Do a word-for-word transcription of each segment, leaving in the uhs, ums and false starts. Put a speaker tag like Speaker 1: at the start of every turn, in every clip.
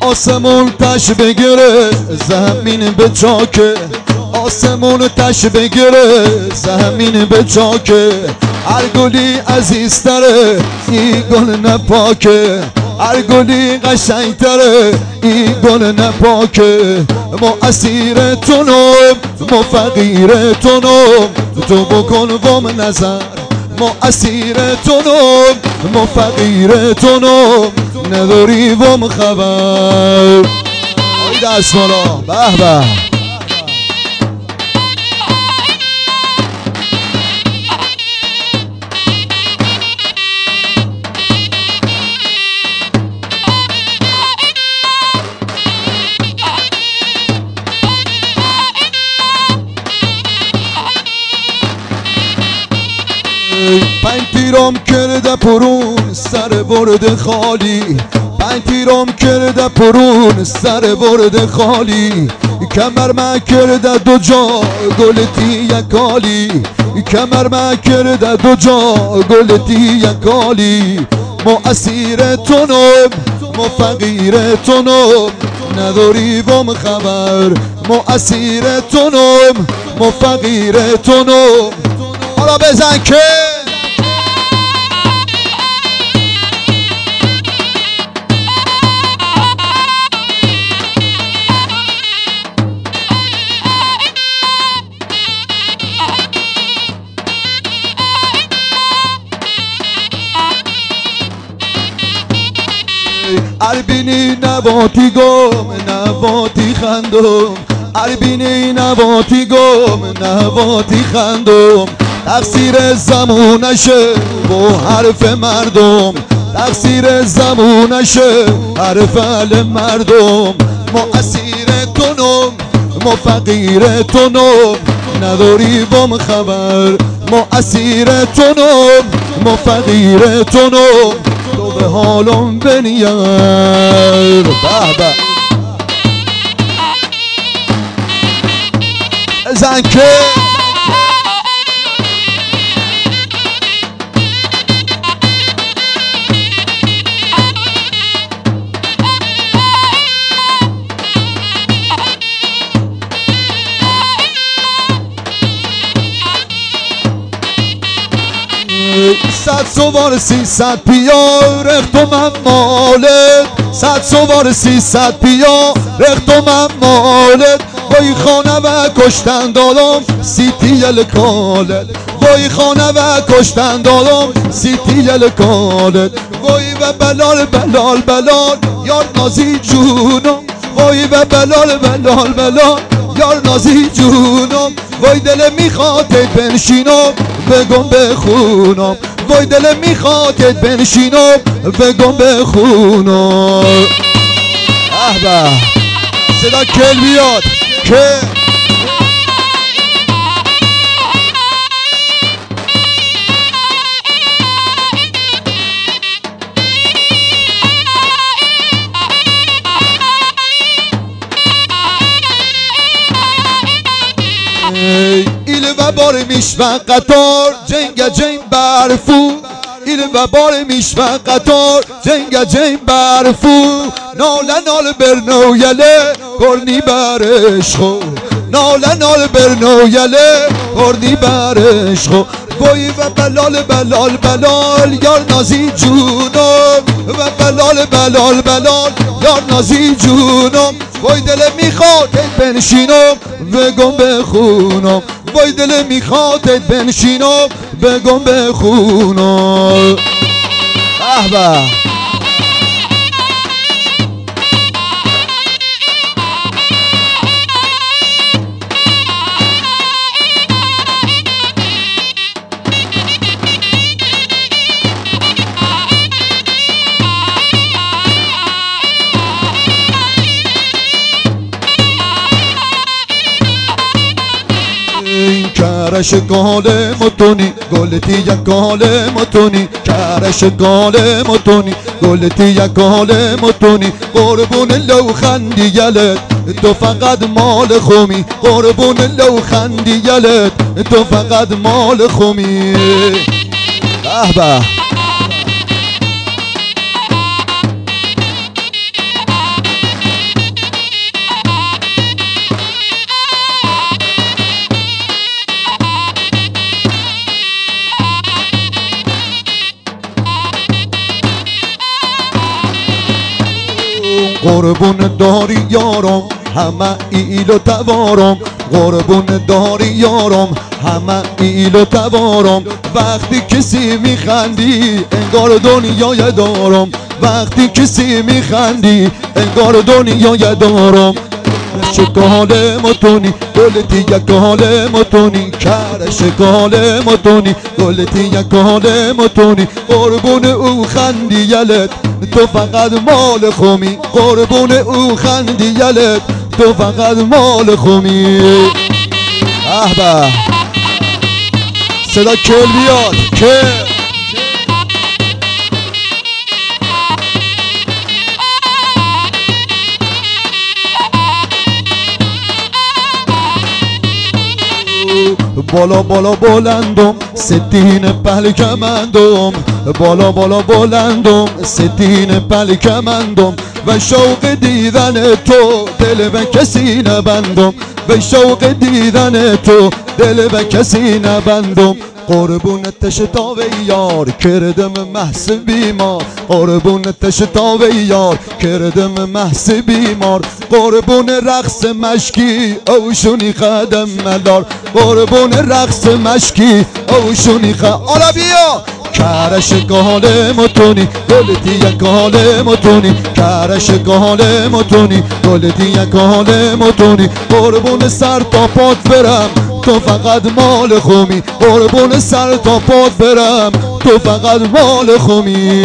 Speaker 1: آسمون تش بگیره زمین به چاکه، آسمون تش بگیره زمین به چاکه. هر گلی عزیزتره این گل نپاکه، هر گلی قشنگتره این گل نپاکه. ما اسیر تونم ما فقیر تونم، تو بکن وام نظر. ما اسیر تونم ما فقیر تونم، نداری وام خبر. آی دست بالا به به. پنج تیرم کرده پرون سر برد خالی، پنج تیرم کرده پرون سر برد خالی. کمر من کرده دو جا گلتی یکالی، کمر من کرده دو جا گلتی یکالی. ما اسیر تونم ما فقیر تونم، نداری وام خبر. ما اسیر تونم ما فقیر تونم. حالا بزن که اربینی نباتی گم نباتی خندم، اربینی نباتی گم نباتی خندم. تقصیر زمونشه با حرف مردم، تقصیر زمونشه حرف اهل مردم. ما اسیر تونم ما فقیر تونم، نداری وام خبر. ما اسیر تونم ما فقیر تونم، تو به حالم بنیر. به به زن که صد سوار سیصد پیا رخت و من مالت، صد سوار سیصد پیا رخت و من مالت. وای خانه و کشتن دادم سیتی کالت، وای خانه و کشتن دادم سیتی کالت. وای و بلال بلال بلال یار نازی جونم، وای و بلال بلال بلال یار نازی جونم. وای دل میخوادت بنشینم بگم بخونم، وای دل میخوادت بنشینم بگم بخونم. اه به صدا کل بیاد که ایل و بار میشوه قطار جنگ جنگ برفو، ایل و بار میشوه قطار جنگ جنگ برفو. ناله نال برنو یله کرنی برشخو، ناله نال برنو یله کرنی برشخو. وای و بلال بلال بلال یار نازی جونم، و بلال بلال بلال یار نازی جونم. وای دل میخوادت بنشینم بگم بخونم، وای دل میخوادت بنشینم بگم بخونم. به به کرش گال متونی گلتی یک گال متونی، کرش گال متونی گلتی یک گال متونی. قربون لو خندی گلت تو فقط مال خومی، قربون لو خندی گلت تو فقط مال خومی. به به قربون داری یارم همه ایل و توارم، قربون داری یارم همه ایل و توارم. وقتی کسی میخندی انگار دنیای دارم، وقتی کسی میخندی انگار دنیای دارم. شکال متونی گلتی یکال متونی، کر شکال متونی گلتی یکال متونی. قربون او خندی یلت تو فقط مال خومی، قربون او خندی یلت تو فقط مال خومی. اه به صدا کل بیاد کل. بالا بالا بلندم ستین پل کمندم، بالا بالا بلندم ستین پل کمندم. و شوق دیدن تو دل به کسی نبندم، و شوق دیدن تو دل به کسی نبندم. قربون تشتاو یار کردم محس بیمار، قربون تشتاو یار کردم محس بیمار. قربون رقص مشکی اوشونی قدم مدار، قربون رقص مشکی اوشونی قدم. آلا بیا کرش گال متونی گلتی یکال متونی، کرش گال متونی گلتی یکال متونی. قربون سر تا پات برم تو فقط مال خومی، قربون سر تا پات برم تو فقط مال خومی.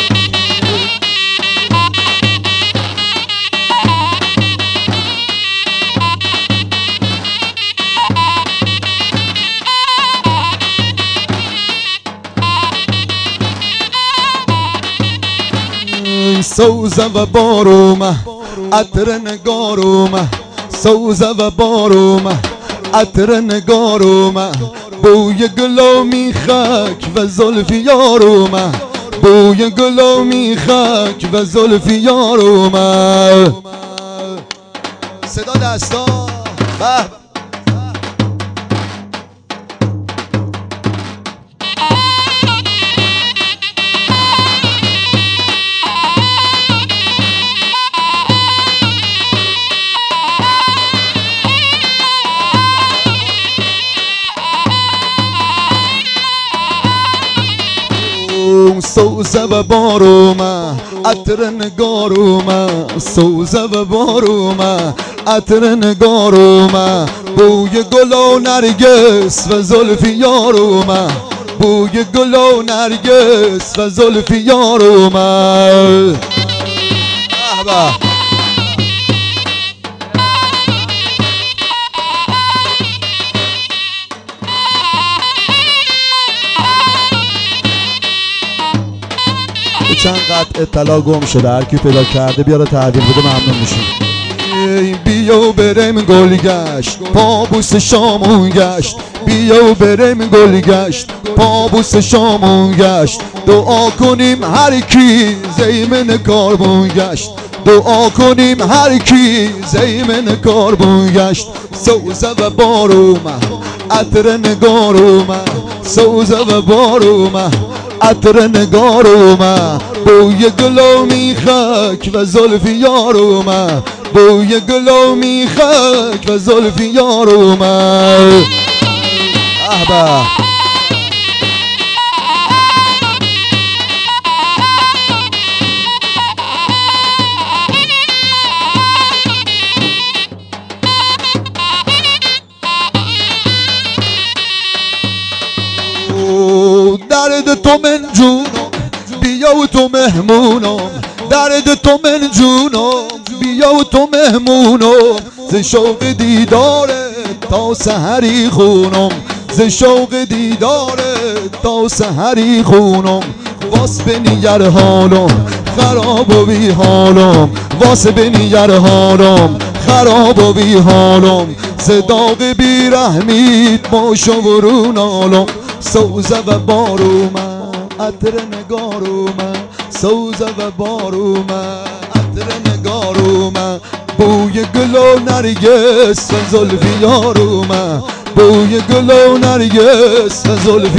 Speaker 1: سوزه و بارومه عطر نگارومه، سوزه و بارومه عطر نگارومه. بوی گلامی خاک و زلفی یارومه، بوی گلامی خاک و زلفی یارومه. صدا دستا به سوزه و بارومه عطر نگارومه، سوزه و بارومه عطر نگارومه. بوی گل و نرگس و زلفی یارومه، بوی گل و نرگس و زلفی یارومه. چند قطع اطلاع گم شده، هر کی پیدا کرده بیاره تحویل بده ممنون میشیم. بیا و بریم گل گشت پابوس شامون گشت، بیا و بریم گل گشت پابوس شامون گشت. دعا کنیم هر کی زیمن کاربون گشت، دعا کنیم هر کی زیمن کاربون گشت. سوزه و بارومه عطر نگارومه، سوزه و بارومه عطر نگارومه. بوی گلامی خاک و زلفی یارومه، بوی گلامی خاک و زلفی یارومه. اه به درد تو من جونم بیا و تو مهمونم، درد تو من جونم بیا و تو مهمونم. ز شوق دیداره تا سحری خونم، ز شوق دیداره تا سحری خونم. واس بنگر حالم خراب و بی حالم، واس بنگر حالم خراب و بی حالم. ز داغ بی رحمیت ماشو برون آلم. سوزه و بارومه عطر نگارومه، سوزه و بارومه عطر نگارومه. بوی گل و نرگس و زلفی یارومه، بوی گل و نرگس و زلفی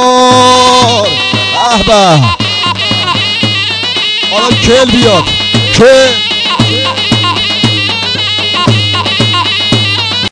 Speaker 1: یار. اه به حالا کل بیاد که